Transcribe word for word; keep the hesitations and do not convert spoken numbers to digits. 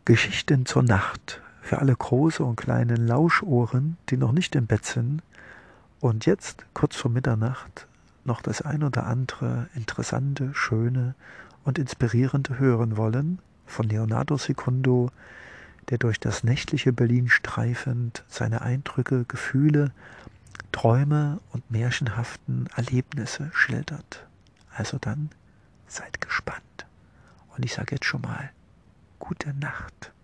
Geschichten zur Nacht für alle große und kleinen Lauschohren, die noch nicht im Bett sind und jetzt, kurz vor Mitternacht, noch das ein oder andere interessante, schöne und inspirierende hören wollen, von Leonardo Secundo, der durch das nächtliche Berlin streifend seine Eindrücke, Gefühle, Träume und märchenhaften Erlebnisse schildert. Also dann seid gespannt. Und ich sage jetzt schon mal, gute Nacht.